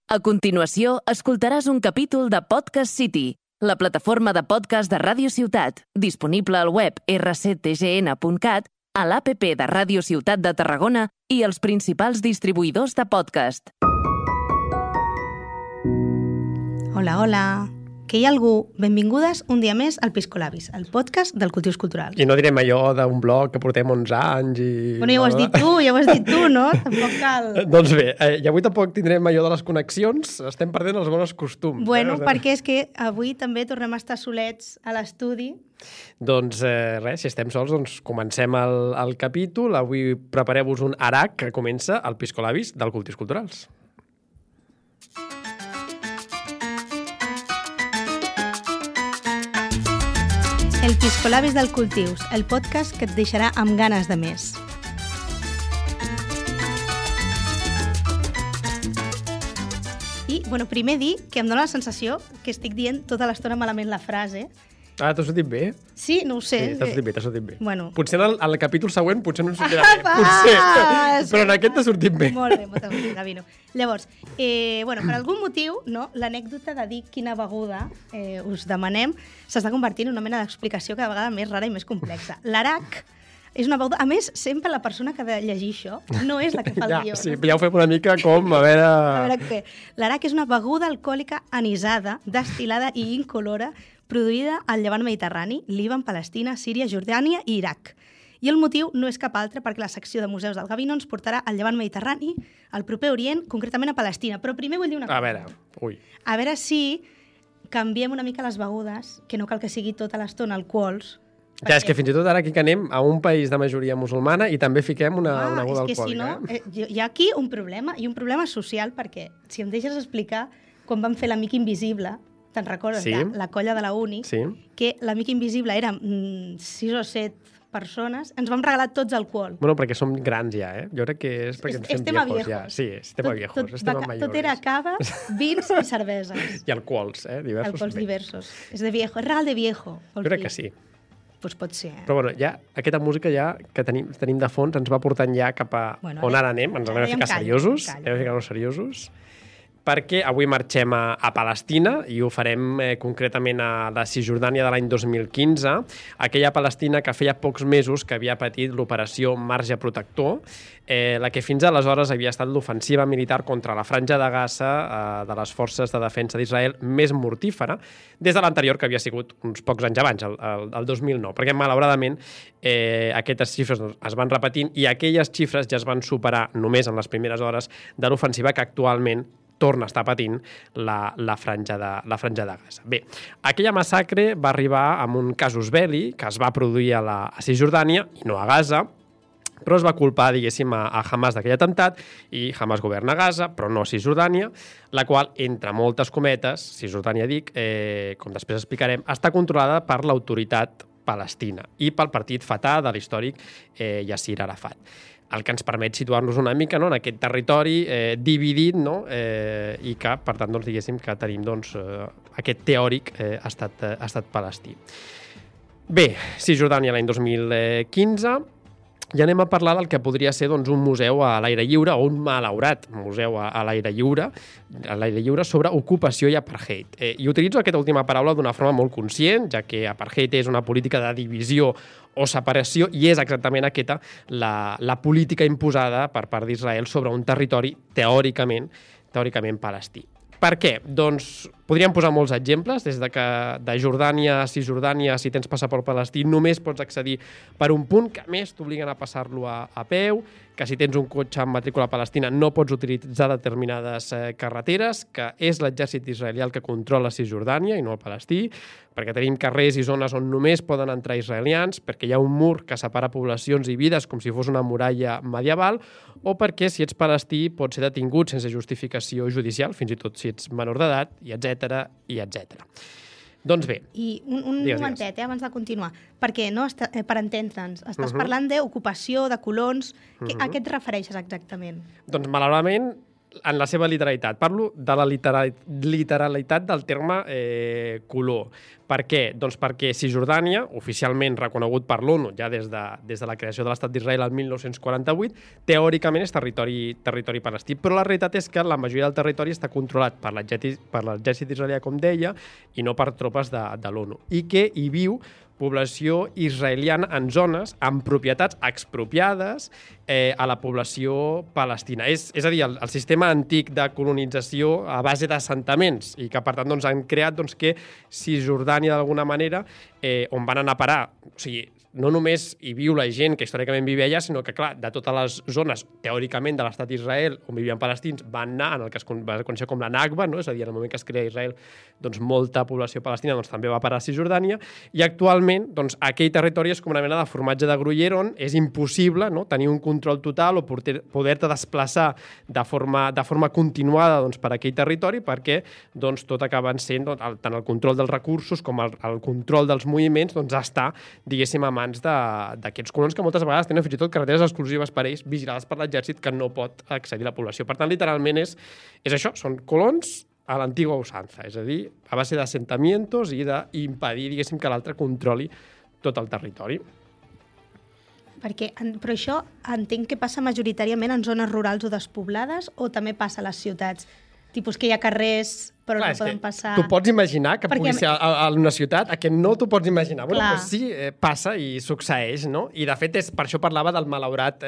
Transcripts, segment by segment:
A continuació, escoltaràs un capítol de Podcast City, la plataforma de podcast de Ràdio Ciutat, disponible al web rctgn.cat, a l'APP de Ràdio Ciutat de Tarragona i els principals distribuïdors de podcast. Hola, hola. Que hi ha algú? Benvingudes un dia més al Piscolabis, el podcast del Cultius Culturals. I no direm allò d'un blog que portem 11 anys i... Bueno, ja ho has dit tu, no? Tampoc cal... Doncs bé, i avui tampoc tindrem allò de les connexions, estem perdent els bons costums. Bueno, perquè és que avui també tornem a estar solets a l'estudi. Doncs res, si estem sols, doncs comencem el capítol. Avui prepareu-vos un arac que comença al Piscolabis del Cultius Culturals. El Piscolabis del Cultius, el podcast que et deixarà amb ganes de més. I, bueno, primer dir que em dóna la sensació que estic dient tota l'estona malament la frase. Ah, t'ha sortit bé? Sí, no ho sé. Sí, t'ha sortit bé. Bueno. Potser al capítol següent potser no em sortirà bé. Potser. Però en aquest t'ha sortit bé. Molt bé, moltes gràcies, Gavino. Llavors, bueno, per algun motiu, no, l'anècdota de dir quina beguda us demanem s'està convertint en una mena d'explicació cada vegada més rara i més complexa. L'arac és una beguda... A més, sempre la persona que ha de llegir això no és la que fa el guió. Sí, ja ho fem una mica com, a veure... A veure què. L'arac és una beguda alcohòlica anisada, destil·lada i incolora, produïda al Llevant Mediterrani, Líban, Palestina, Síria, Jordània i Iraq. I el motiu no és cap altre perquè la secció de museus del Gavino ens portarà al Llevant Mediterrani, al proper Orient, concretament a Palestina. Però primer vull dir una cosa. A veure si canviem una mica les begudes, que no cal que sigui tota l'estona alcohols. Ja, és que fins i tot ara aquí que anem a un país de majoria musulmana i també fiquem una beguda alcohòlica. És que si no, hi ha aquí un problema, i un problema social, perquè si em deixes explicar, quan vam fer l'Amic Invisible, te'n recordes, sí, la colla de la uni, sí, que l'Amic Invisible érem 6 o 7 persones, ens vam regalar tots alcohol. Bueno, perquè som grans ja, jo crec que és perquè ens fem viejos ja. Sí, estem a viejos, estem a mayores. Tot era caves, vins i cerveses. I alcohols, diversos. Alcohols diversos. És de viejo, és regal de viejo. Jo crec que sí. Doncs pot ser. Però bueno, ja aquesta música ja que tenim de fons ens va portant ja cap a on ara anem, ens anem a ficar seriosos, perquè avui marxem a Palestina i ho farem concretament a la Cisjordània de l'any 2015, aquella Palestina que feia pocs mesos que havia patit l'operació Marge Protector, la que fins aleshores havia estat l'ofensiva militar contra la Franja de Gaza de les forces de defensa d'Israel més mortífera des de l'anterior, que havia sigut uns pocs anys abans, el 2009, perquè malauradament aquestes xifres es van repetint i aquelles xifres ja es van superar només en les primeres hores de l'ofensiva que actualment torna a estar patint la franja de Gaza. Bé, aquella massacre va arribar amb un casus belli que es va produir a Cisjordània i no a Gaza, però es va culpar, diguéssim, a Hamas d'aquell atemptat i Hamas governa Gaza, però no a Cisjordània, la qual, entre moltes cometes, Cisjordània dic, com després explicarem, està controlada per l'autoritat palestina i pel partit Fatah de l'històric Yasser Arafat. El que ens permet situar-nos una mica en aquest territori dividit i que, per tant, diguéssim que tenim aquest teòric ha estat palestí. Bé, Cisjordània l'any 2015, i anem a parlar del que podria ser un museu a l'aire lliure o un malaurat museu a l'aire lliure sobre ocupació i apartheid. I utilitzo aquesta última paraula d'una forma molt conscient, ja que apartheid és una política de divisió o separació i és exactament aquesta la política imposada per part d'Israel sobre un territori teòricament palestí. Per què? Doncs podríem posar molts exemples, des de Jordània a Cisjordània, si tens passaport palestí, només pots accedir per un punt, que a més t'obliguen a passar-lo a peu, que si tens un cotxe amb matrícula palestina no pots utilitzar determinades carreteres, que és l'exèrcit israelià el que controla Cisjordània i no el palestí, perquè tenim carrers i zones on només poden entrar israelians, perquè hi ha un mur que separa poblacions i vides com si fos una muralla medieval, o perquè si ets palestí pots ser detingut sense justificació judicial, fins i tot si ets menor d'edat, i etc. Doncs bé. I un momentet, abans de continuar, perquè per entendre'ns, estàs parlant d'ocupació, de colons, a què et refereixes exactament? Doncs malauradament, en la seva literalitat. Parlo de la literalitat del terme color, Per què? Doncs perquè Cisjordània, oficialment reconegut per l'ONU ja des de la creació de l'Estat d'Israel el 1948, teòricament és territori palestí, però la realitat és que la majoria del territori està controlat per l'exèrcit israelià, com deia, i no per tropes de l'ONU, i que hi viu població israeliana en zones amb propietats expropiades a la població palestina. És a dir, el sistema antic de colonització a base d'assentaments i que, per tant, han creat que Cisjordània, d'alguna manera, on van anar a parar, o sigui, no només hi viu la gent que històricament vivia allà, sinó que, clar, de totes les zones, teòricament, de l'estat d'Israel, on vivien palestins, van anar en el que es va conèixer com la Nakba, no? És a dir, en el moment que es crea Israel, molta població palestina també va parar a Cisjordània, i actualment aquell territori és com una mena de formatge de Gruyère on és impossible tenir un control total o poder-te desplaçar de forma continuada per aquell territori, perquè tot acaba sent, tant el control dels recursos com el control dels moviments, està, diguéssim, a mans d'aquests colons que moltes vegades tenen fins i tot carreteres exclusives per ells, vigilades per l'exèrcit, que no pot accedir a la població. Per tant, literalment és això, són colons a l'antigua usanza, és a dir, a base d'assentamientos i d'impedir, diguéssim, que l'altre controli tot el territori. Però això entenc que passa majoritàriament en zones rurals o despoblades o també passa a les ciutats? Tipus que hi ha carrers però no poden passar... Tu pots imaginar que pugui ser a una ciutat, a que no t'ho pots imaginar. Bueno, doncs sí, passa i succeeix, no? I de fet, per això parlava del malaurat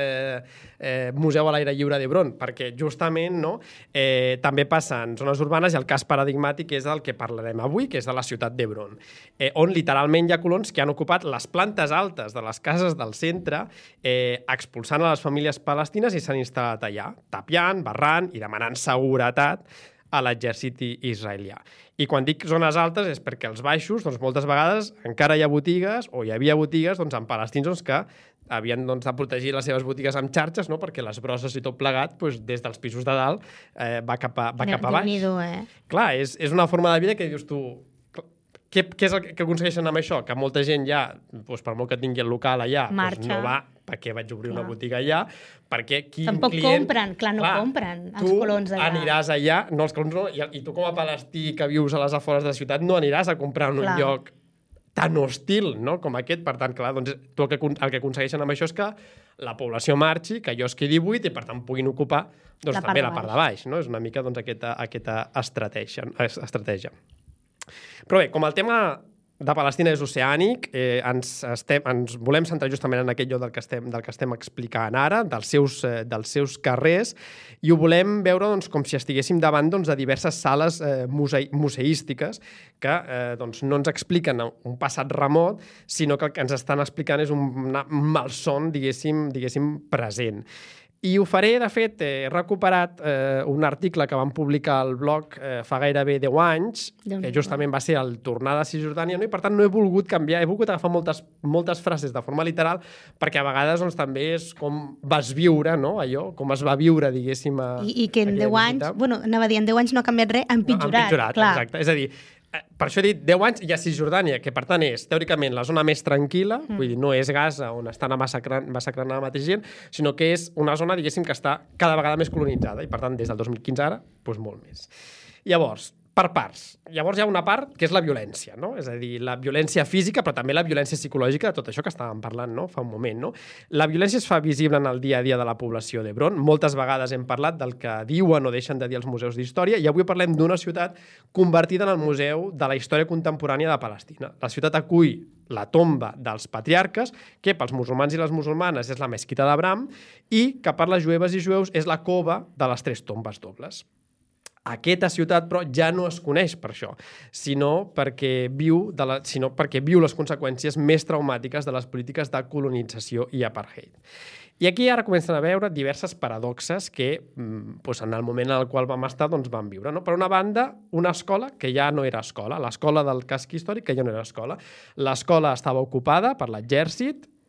Museu a l'aire lliure d'Hebron, perquè justament també passa en zones urbanes i el cas paradigmàtic és del que parlarem avui, que és de la ciutat d'Hebron, on literalment hi ha colons que han ocupat les plantes altes de les cases del centre, expulsant a les famílies palestines i s'han instal·lat allà, tapiant, barrant i demanant seguretat a l'exèrcit israelià. I quan dic zones altes és perquè als baixos, moltes vegades encara hi ha botigues, o hi havia botigues amb palestins que havien de protegir les seves botigues amb xarxes, perquè les brosses i tot plegat, des dels pisos de dalt, va cap a baix. Clar, és una forma de vida que dius tu... Què és el que aconsegueixen amb això? Que molta gent ja, per molt que tingui el local allà, no va, perquè vaig obrir una botiga allà, perquè tampoc compren, no compren els colons allà. Tu aniràs allà, no els colons no, i tu com a palestí que vius a les afores de la ciutat no aniràs a comprar en un lloc tan hostil com aquest. Per tant, clar, tu el que aconsegueixen amb això és que la població marxi, que allò es quedi buit i per tant puguin ocupar també la part de baix. És una mica aquesta estratègia. Però bé, com el tema de Palestina és oceànic, ens volem centrar justament en aquell lloc del que estem explicant ara, dels seus carrers, i ho volem veure com si estiguéssim davant de diverses sales museístiques que no ens expliquen un passat remot, sinó que el que ens estan explicant és un malson, diguéssim, present. I ho faré, de fet, he recuperat un article que vam publicar al blog fa gairebé 10 anys, que justament va ser el tornar de Cisjordània, i per tant no he volgut canviar, he volgut agafar moltes frases de forma literal, perquè a vegades també és com vas viure, allò, com es va viure, diguéssim, I que en 10 anys, anava a dir, en 10 anys no ha canviat res, ha empitjorat. Exacte. És a dir, per això he dit 10 anys hi ha Cisjordània, que per tant és teòricament la zona més tranquil·la, vull dir, no és Gaza on estan massacrant la mateixa gent, sinó que és una zona, diguéssim, que està cada vegada més colonitzada i per tant des del 2015 ara, molt més. Llavors, per parts. Llavors hi ha una part que és la violència, no? És a dir, la violència física, però també la violència psicològica de tot això que estàvem parlant fa un moment, no? La violència es fa visible en el dia a dia de la població d'Hebron. Moltes vegades hem parlat del que diuen o deixen de dir els museus d'història i avui parlem d'una ciutat convertida en el museu de la història contemporània de Palestina. La ciutat acull la tomba dels patriarques, que pels musulmans i les musulmanes és la mesquita d'Abraham i que per les jueves i jueus és la cova de les 3 tombes dobles. Aquesta ciutat, però, ja no es coneix per això, sinó perquè viu les conseqüències més traumàtiques de les polítiques de colonització i apartheid. I aquí ara comencen a veure diverses paradoxes que en el moment en el qual vam estar vam viure. Per una banda, una escola que ja no era escola, l'escola del casc històric que ja no era escola. L'escola estava ocupada per l'exèrcit,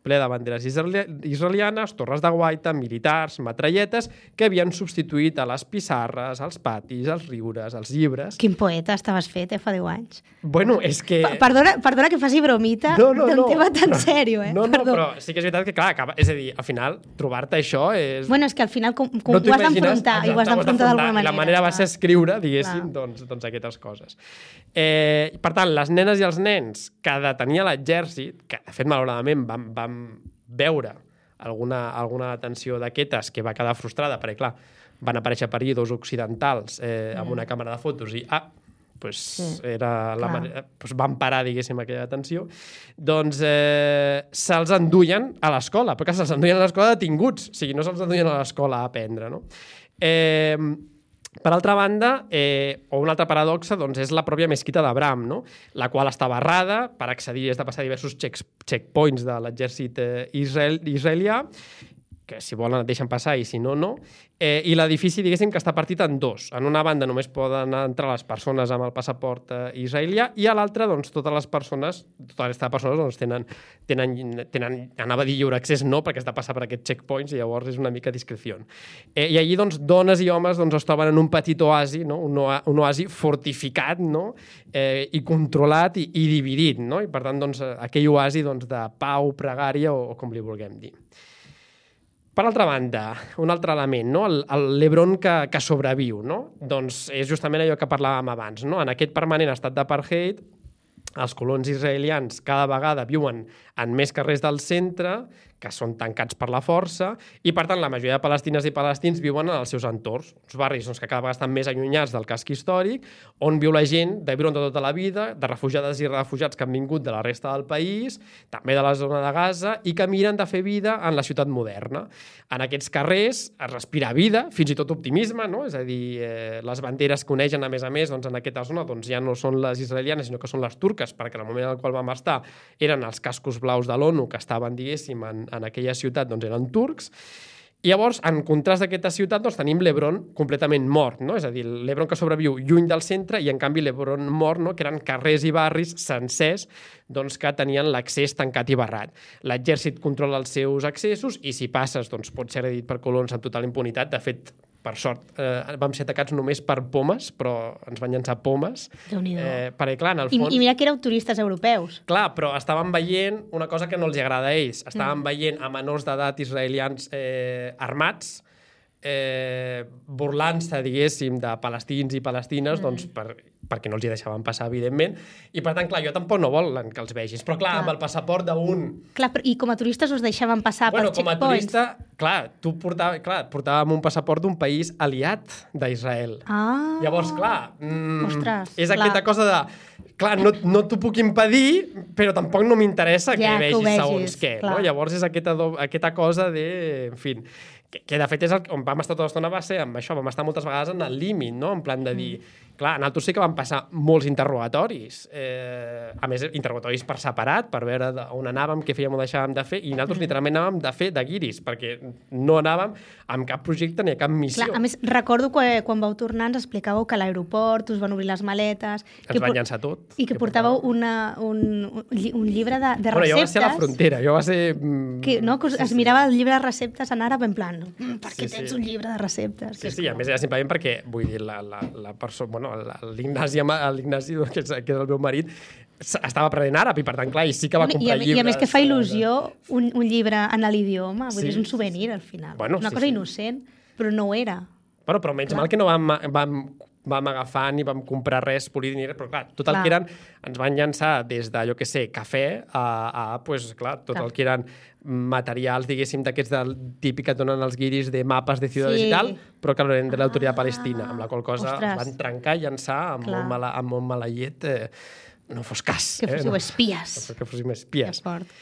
ple de banderes israelianes, torres de guaita, militars, metralletes, que havien substituït a les pissarres, als patis, als riures, als llibres. Quin poeta estaves fet, fa 10 anys. Bueno, és que... Perdona que faci bromita d'un tema tan sèrio, No, però sí que és veritat que, clar, és a dir, al final, trobar-te això és... Bueno, és que al final ho has d'enfrontar, i ho has d'enfrontar d'alguna manera. I la manera va ser escriure, diguéssim, doncs aquestes coses. Per tant, les nenes i els nens que detenia l'exèrcit, que de fet, malauradament, vam veure alguna detenció d'aquestes que va quedar frustrada, perquè, clar, van aparèixer per allà dos occidentals amb una càmera de fotos i, van parar, diguéssim, aquella detenció, doncs se'ls enduien a l'escola, però que se'ls enduien a l'escola detinguts, o sigui, no se'ls enduien a l'escola a aprendre, no? Per altra banda, o una altra paradoxa, doncs, és la pròpia mesquita d'Abraham, no? La qual està barrada per accedir, has de passar diversos checkpoints de l'exèrcit israelià, que si volen et deixen passar i si no, no. I l'edifici, diguéssim, que està partit en dos. En una banda només poden entrar les persones amb el passaport israelià i a l'altra, doncs, tota la resta de persones doncs, tenen, anava a dir lliure accés, no, perquè has de passar per aquests checkpoints i llavors és una mica discreció. I allí, doncs, dones i homes doncs, es troben en un petit oasi, no? Un oasi fortificat, no? I controlat i dividit, no? I per tant, doncs, aquell oasi doncs, de pau, pregària o com li vulguem dir. Per altra banda, un altre element, no? L'Hebron que sobreviu, no? Doncs és justament allò que parlàvem abans, no? En aquest permanent estat d'apartheid, els colons israelians cada vegada viuen en més carrers del centre, que són tancats per la força, i per tant la majoria de palestines i palestins viuen en els seus entorns, uns barris que cada vegada estan més allunyats del casc històric, on viu la gent de viure tota la vida, de refugiades i refugiats que han vingut de la resta del país, també de la zona de Gaza, i que miren de fer vida en la ciutat moderna. En aquests carrers es respira vida, fins i tot optimisme, no? És a dir, les banderes que uneixen, a més, doncs, en aquesta zona doncs, ja no són les israelianes, sinó que són les turques, perquè en el moment en el qual vam estar eren els cascos blaus de l'ONU que estaven, diguéssim, en aquella ciutat, doncs eren turcs. I llavors, en contrast d'aquesta ciutat, doncs tenim l'Hebron completament mort, no? És a dir, l'Hebron que sobreviu lluny del centre i, en canvi, l'Hebron mort, no? Que eren carrers i barris sencers doncs, que tenien l'accés tancat i barrat. L'exèrcit controla els seus accessos i, si passes, doncs, pot ser agredit per colons amb total impunitat. De fet, per sort, vam ser atacats només per pomes, però ens van llançar pomes. Perquè, clar, en el fons... I mira que éreu turistes europeus. Clar, però estàvem veient una cosa que no els agrada a ells. Estàvem veient a menors d'edat israelians armats, burlant-se, diguéssim, de palestins i palestines, doncs, perquè no els hi deixaven passar, evidentment, i per tant, clar, jo tampoc no volen que els vegis, però clar, amb el passaport d'un... Clar, i com a turistes us deixaven passar per checkpoints? Com a turista, clar, portàvem un passaport d'un país aliat d'Israel. Llavors, clar, és aquesta cosa de... Clar, no t'ho puc impedir, però tampoc no m'interessa que vegis segons què. Llavors és aquesta cosa de... En fi, que de fet és on vam estar tota l'estona, va ser amb això, vam estar moltes vegades en el límit, no? En plan de dir... Clar, en altres sí que van passar molts interrogatoris, a més, interrogatoris per separat, per veure on anàvem, què fèiem o deixàvem de fer, i nosaltres literalment anàvem de fer de guiris, perquè no anàvem amb cap projecte ni a cap missió. Clar, a més, recordo que quan vau tornar ens explicàveu que a l'aeroport us van obrir les maletes... Ens van llançar tot. I que portàveu un llibre de receptes... Bueno, jo va ser a la frontera, jo va ser... Que es mirava el llibre de receptes en àrab en plan, per què tens un llibre de receptes? Sí, a més era simplement perquè, vull dir, la persona... l'Ignasi, que és el meu marit, estava aprenent àrab i, per tant, clar, i sí que va comprar llibres. I a més que fa il·lusió un llibre en l'idioma, vull dir, és un souvenir, al final. Una cosa innocent, però no ho era. Però menys mal que no vam agafar ni vam comprar res polític ni res, però clar, tot el que eren, ens van llançar des de, jo què sé, cafè pues, clar, tot el que eren materials, diguéssim, d'aquests típic que et donen els guiris de mapes de ciutats i tal, però que eren de l'autoritat palestina, amb la qual cosa van trencar i llançar amb molt mala llet. No fos cas. Que fóssiu espies. Que fóssim espies. Que fort.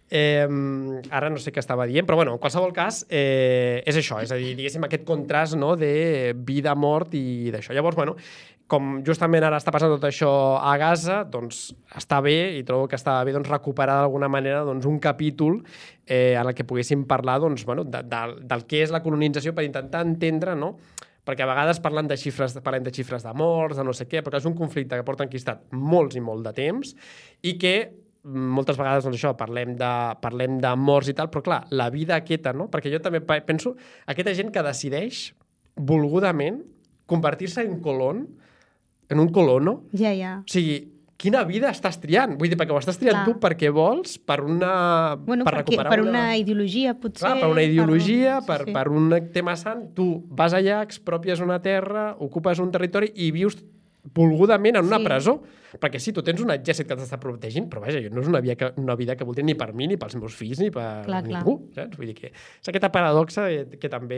Ara no sé què estava dient, però bueno, en qualsevol cas és això, és a dir, diguéssim, aquest contrast, no, de vida, mort i d'això. Llavors, bueno, com justament ara està passant tot això a Gaza, doncs està bé, i trobo que està bé doncs, recuperar d'alguna manera doncs, un capítol en el que poguéssim parlar doncs, bueno, del que és la colonització per intentar entendre, no? Perquè a vegades parlem de xifres de morts, de no sé què, però és un conflicte que porta enquistat molts i molt de temps i que moltes vegades doncs, això, parlem de morts i tal, però clar, la vida aquesta, no? Perquè jo també penso, aquesta gent que decideix volgudament convertir-se en un colono. Ja. O sigui, quina vida estàs triant? Vull dir, perquè ho estàs triant tu perquè vols, per recuperar una ideologia, potser. Clar, per una ideologia, per un tema sant, tu vas allà, expropies una terra, ocupes un territori i vius volgudament en una presó. Perquè sí, tu tens un exèrcit que t'està protegint, però vaja, no és una vida que voldria ni per mi, ni pels meus fills, ni per ningú. Saps? Vull dir que és aquesta paradoxa que també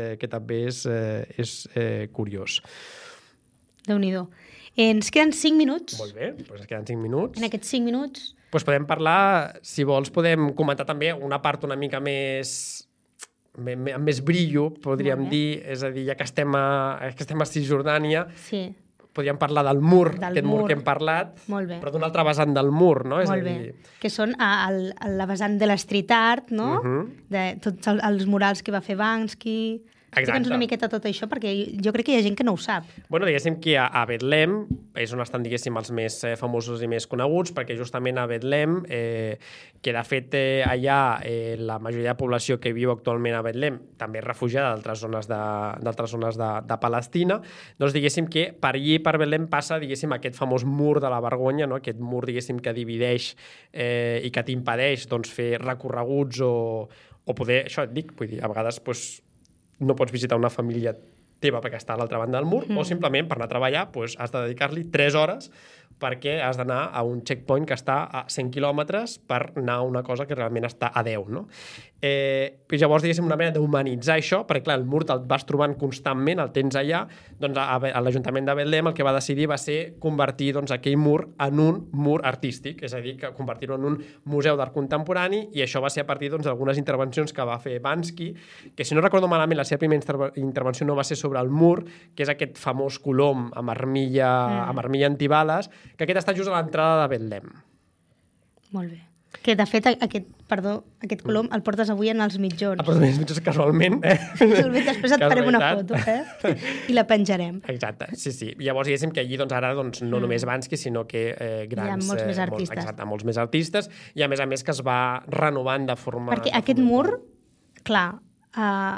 és curiós. Déu-n'hi-do. Ens queden 5 minuts. Molt bé, doncs ens queden 5 minuts. En aquests 5 minuts... Doncs podem parlar, si vols, podem comentar també una part una mica més brillo, podríem dir, és a dir, ja que estem a Cisjordània, podríem parlar del mur, aquest mur que hem parlat, però d'una altra vessant del mur, no? Molt bé, que són la vessant de l'street art, no? De tots els murals que va fer Banksy... Explica'ns una miqueta tot això, perquè jo crec que hi ha gent que no ho sap. Bueno, diguéssim que a Betlem és on estan, diguéssim, els més famosos i més coneguts, perquè justament a Betlem, que de fet allà la majoria de població que viu actualment a Betlem també és refugiada d'altres zones de Palestina, doncs diguéssim que per allí, per Betlem, passa, diguéssim, aquest famós mur de la vergonya, no? Aquest mur, diguéssim, que divideix i que t'impedeix doncs, fer recorreguts o poder, això et dic, vull dir, a vegades doncs, no pots visitar una família teva perquè està a l'altra banda del mur, o simplement per anar a treballar has de dedicar-li 3 hores perquè has d'anar a un checkpoint que està a 100 quilòmetres per anar a una cosa que realment està a 10, no? I llavors, diguéssim, una manera d'humanitzar això, perquè, clar, el mur te'l vas trobant constantment, el tens allà, doncs a l'Ajuntament de Betlem el que va decidir va ser convertir doncs, aquell mur en un mur artístic, és a dir, que convertir-ho en un museu d'art contemporani, i això va ser a partir d'algunes intervencions que va fer Banksy, que si no recordo malament, la seva primera intervenció no va ser sobre el mur, que és aquest famós colom amb armilla antibales, que aquest està just a l'entrada de Betlem. Molt bé. Que, de fet, aquest colom el portes avui en els mitjons. El portes en els mitjons casualment. Després et farem una foto, i la penjarem. Exacte, sí. Llavors, diguéssim que allí, doncs, ara, doncs, no només Banksy, sinó que grans... Hi ha molts més artistes. Exacte, molts més artistes, i a més que es va renovant de forma... Perquè aquest mur, clar, a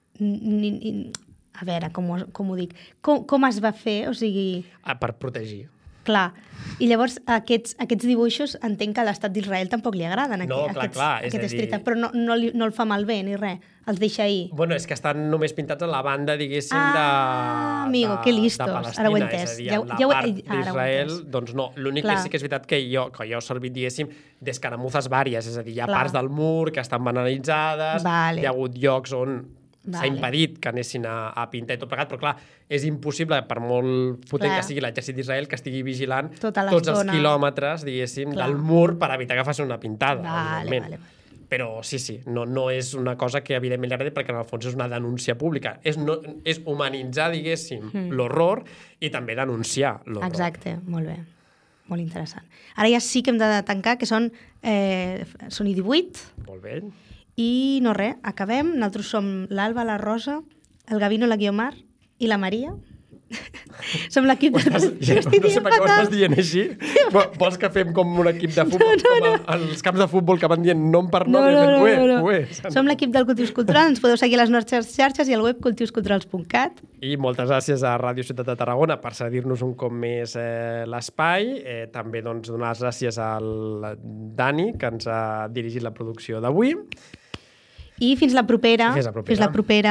veure, com ho dic, com es va fer? O sigui... Per protegir. Clar. I llavors aquests dibuixos entenc que a l'estat d'Israel tampoc li agraden. Aquest street art, però no el fa malbé ni res. Els deixa ahir. Bueno, és que estan només pintats a la banda, diguéssim, amigo, que listos. De Palestina. Ara ho he entès. És a dir, la part d'Israel, doncs no. L'únic que sí que és veritat que jo he servit, diguéssim, d'escaramuzes vàries. És a dir, hi ha parts del mur que estan banalitzades, hi ha hagut llocs on s'ha impedit que anessin a pintar i tot plegat, però clar, és impossible, per molt potent que sigui l'exèrcit d'Israel, que estigui vigilant tots els quilòmetres, diguéssim, del mur per evitar que facin una pintada. Vale. Però sí, no és una cosa que evidentment li agradi, perquè en el fons és una denúncia pública. És humanitzar, diguéssim, l'horror i també denunciar l'horror. Exacte, molt bé. Molt interessant. Ara ja sí que hem de tancar, que són i 18. Molt bé. I no res, acabem. Nosaltres som l'Alba, la Rosa, el Gavino, la Guiomar i la Maria. Som l'equip de... No sé per què ho estàs dient així. Vols que fem com un equip de futbol, com els camps de futbol que van dient nom per nom? No. Som l'equip del Cultius Cultural, ens podeu seguir a les nostres xarxes i al web cultiusculturals.cat. I moltes gràcies a Ràdio Ciutat de Tarragona per cedir-nos un cop més l'espai. També doncs, donar les gràcies al Dani, que ens ha dirigit la producció d'avui. I fins la propera. Fins la propera.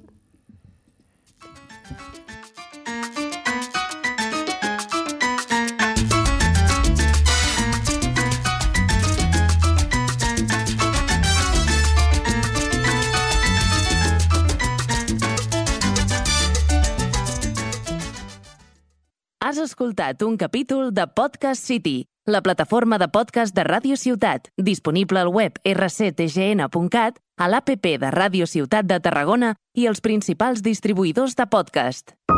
Has escoltat un capítol de Podcast City, la plataforma de podcast de Ràdio Ciutat, disponible al web rctgn.cat, a l'APP de Ràdio Ciutat de Tarragona i els principals distribuïdors de podcast.